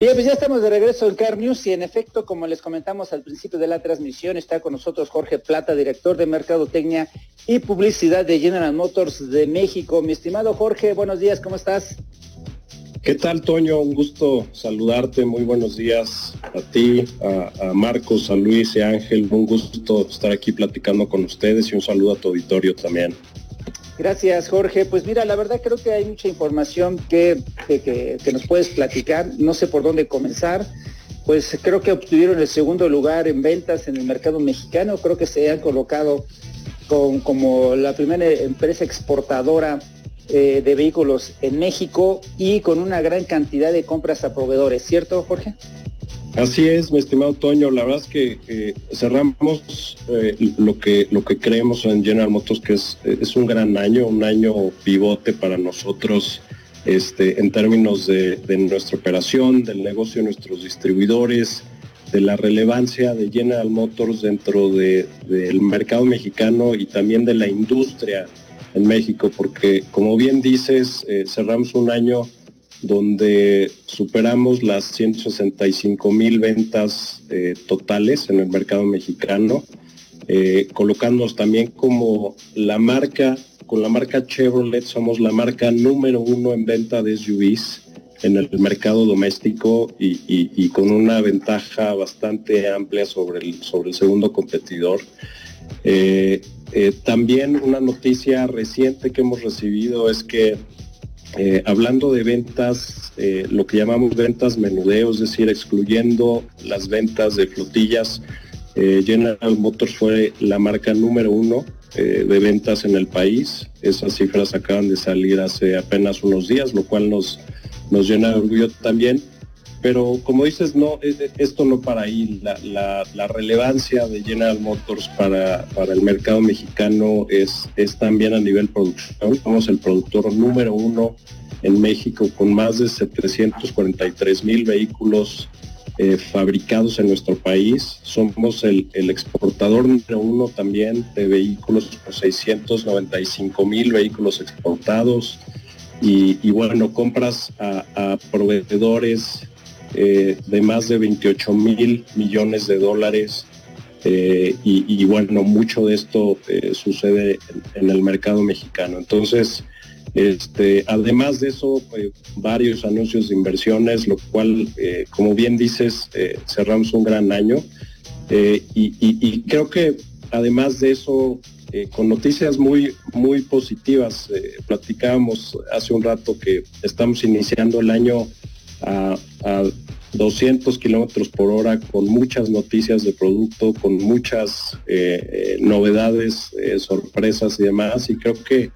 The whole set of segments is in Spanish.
Bien, pues ya estamos de regreso en Car News y en efecto, como les comentamos al principio de la transmisión, está con nosotros Jorge Plata, director de Mercadotecnia y Publicidad de General Motors de México. Mi estimado Jorge, buenos días, ¿cómo estás? ¿Qué tal, Toño? Un gusto saludarte, muy buenos días a ti, a Marcos, a Luis y a Ángel. Un gusto estar aquí platicando con ustedes y un saludo a tu auditorio también. Gracias, Jorge. Pues mira, la verdad creo que hay mucha información que nos puedes platicar. No sé por dónde comenzar. Pues creo que obtuvieron el segundo lugar en ventas en el mercado mexicano. Creo que se han colocado como la primera empresa exportadora de vehículos en México y con una gran cantidad de compras a proveedores. ¿Cierto, Jorge? Así es, mi estimado Toño, la verdad es que cerramos lo que creemos en General Motors, que es un gran año, un año pivote para nosotros en términos de nuestra operación, del negocio de nuestros distribuidores, de la relevancia de General Motors dentro del mercado mexicano y también de la industria en México, porque como bien dices, cerramos un año donde superamos las 165,000 ventas totales en el mercado mexicano, colocándonos también como la marca, con la marca Chevrolet somos la marca número 1 en venta de SUVs en el mercado doméstico y con una ventaja bastante amplia sobre el segundo competidor. También una noticia reciente que hemos recibido es que hablando de ventas, lo que llamamos ventas menudeo, es decir, excluyendo las ventas de flotillas, General Motors fue la marca número 1 de ventas en el país. Esas cifras acaban de salir hace apenas unos días, lo cual nos llena de orgullo también. Pero como dices, no, esto no para ahí. La relevancia de General Motors para el mercado mexicano es también a nivel producción. Somos el productor número 1 en México con más de 743,000 vehículos fabricados en nuestro país. Somos el exportador número 1 también de vehículos, con 695,000 vehículos exportados. Y bueno, compras a proveedores de más de 28,000 millones de dólares y bueno, mucho de esto sucede en el mercado mexicano. Entonces, además de eso, varios anuncios de inversiones, lo cual, como bien dices, cerramos un gran año y creo que además de eso, con noticias muy, muy positivas. Platicábamos hace un rato que estamos iniciando el año a 200 kilómetros por hora, con muchas noticias de producto, con muchas novedades, sorpresas y demás. Y creo que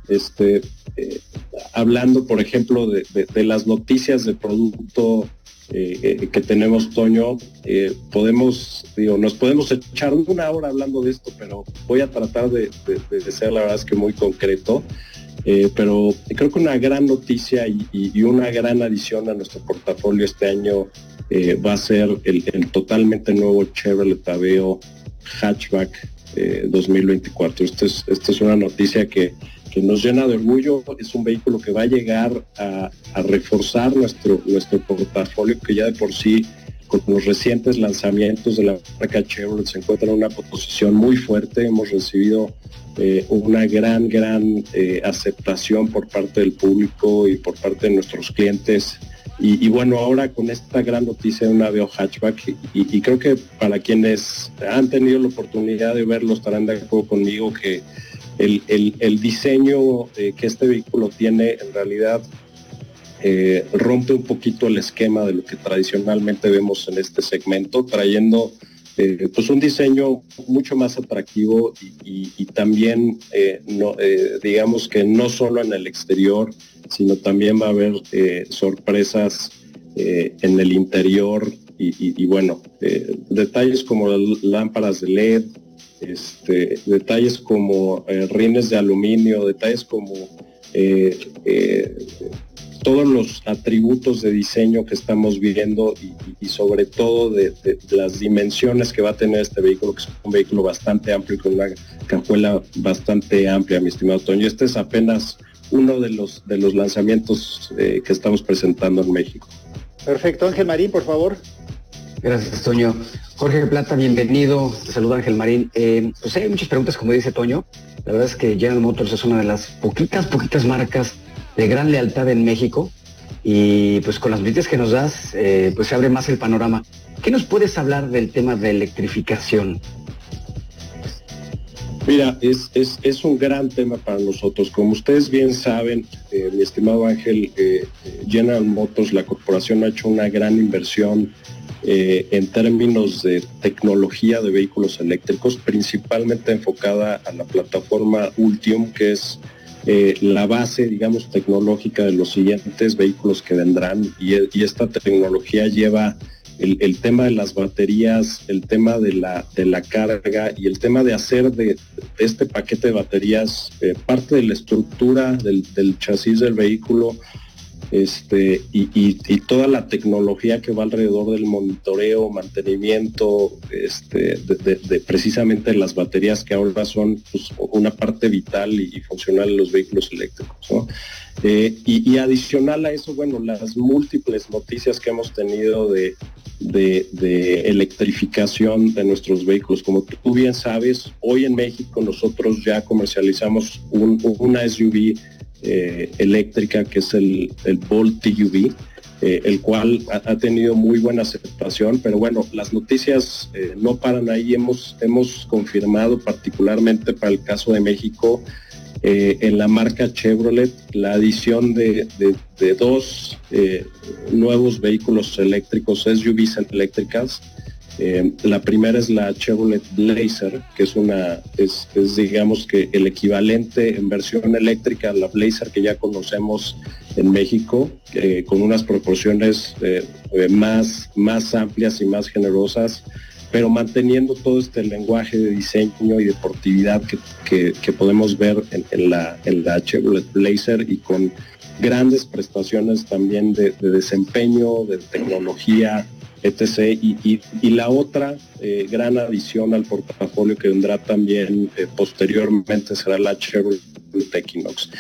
hablando, por ejemplo, de las noticias de producto que tenemos, Toño, nos podemos echar una hora hablando de esto, pero voy a tratar de ser, la verdad es que muy concreto. Pero creo que una gran noticia y una gran adición a nuestro portafolio este año va a ser el totalmente nuevo Chevrolet Aveo Hatchback 2024. Esta es una noticia que nos llena de orgullo. Es un vehículo que va a llegar a reforzar nuestro portafolio, que ya de por sí, con los recientes lanzamientos de la marca Chevrolet, se encuentra en una posición muy fuerte. Hemos recibido una gran aceptación por parte del público y por parte de nuestros clientes. Y bueno, ahora con esta gran noticia de un Aveo Hatchback, y creo que para quienes han tenido la oportunidad de verlo estarán de acuerdo conmigo que el diseño que este vehículo tiene en realidad rompe un poquito el esquema de lo que tradicionalmente vemos en este segmento, trayendo pues un diseño mucho más atractivo y también digamos que no solo en el exterior, sino también va a haber sorpresas en el interior y bueno, detalles como las lámparas de LED, detalles como rines de aluminio, detalles como todos los atributos de diseño que estamos viendo y sobre todo de las dimensiones que va a tener este vehículo, que es un vehículo bastante amplio y con una cajuela bastante amplia, mi estimado Toño. Este es apenas uno de los lanzamientos que estamos presentando en México. Perfecto, Ángel Marín, por favor. Gracias, Toño. Jorge Plata, bienvenido. Te saluda Ángel Marín. Pues hay muchas preguntas, como dice Toño. La verdad es que General Motors es una de las poquitas marcas de gran lealtad en México. Y pues con las noticias que nos das, pues se abre más el panorama. ¿Qué nos puedes hablar del tema de electrificación? Mira, es un gran tema para nosotros. Como ustedes bien saben, mi estimado Ángel, General Motors, la corporación ha hecho una gran inversión en términos de tecnología de vehículos eléctricos, principalmente enfocada a la plataforma Ultium, que es la base, digamos, tecnológica de los siguientes vehículos que vendrán. Y esta tecnología lleva el tema de las baterías, el tema de la carga y el tema de hacer de este paquete de baterías parte de la estructura del chasis del vehículo, y toda la tecnología que va alrededor del monitoreo, mantenimiento, de precisamente las baterías, que ahora son, pues, una parte vital y funcional de los vehículos eléctricos, ¿no? Y adicional a eso, bueno, las múltiples noticias que hemos tenido de electrificación de nuestros vehículos. Como tú bien sabes, hoy en México nosotros ya comercializamos una SUV eléctrica, que es el Bolt TUV, el cual ha tenido muy buena aceptación, pero bueno, las noticias no paran ahí. Hemos confirmado, particularmente para el caso de México, en la marca Chevrolet, la adición de dos nuevos vehículos eléctricos, SUVs eléctricas. La primera es la Chevrolet Blazer, que es digamos que el equivalente en versión eléctrica a la Blazer que ya conocemos en México, con unas proporciones más amplias y más generosas, pero manteniendo todo este lenguaje de diseño y deportividad que podemos ver en la Chevrolet Blazer, y con grandes prestaciones también de desempeño, de tecnología, etc. Y la otra gran adición al portafolio que vendrá también posteriormente será la Chevrolet Equinox.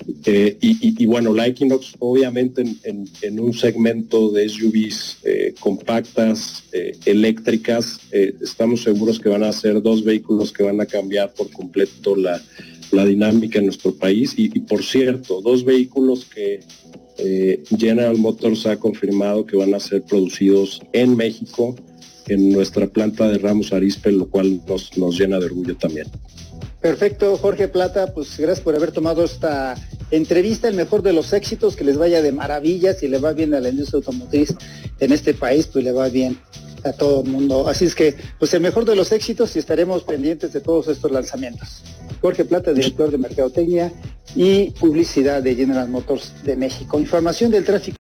Y bueno, la Equinox obviamente en un segmento de SUVs compactas, eléctricas, estamos seguros que van a ser dos vehículos que van a cambiar por completo la dinámica en nuestro país. Y por cierto, dos vehículos que General Motors ha confirmado que van a ser producidos en México, en nuestra planta de Ramos Arizpe, lo cual nos llena de orgullo también. Perfecto, Jorge Plata, pues gracias por haber tomado esta entrevista. El mejor de los éxitos, que les vaya de maravilla. Si le va bien a la industria automotriz en este país, pues le va bien a todo el mundo. Así es que, pues el mejor de los éxitos, y estaremos pendientes de todos estos lanzamientos. Jorge Plata, director de Mercadotecnia y Publicidad de General Motors de México. Información del tráfico.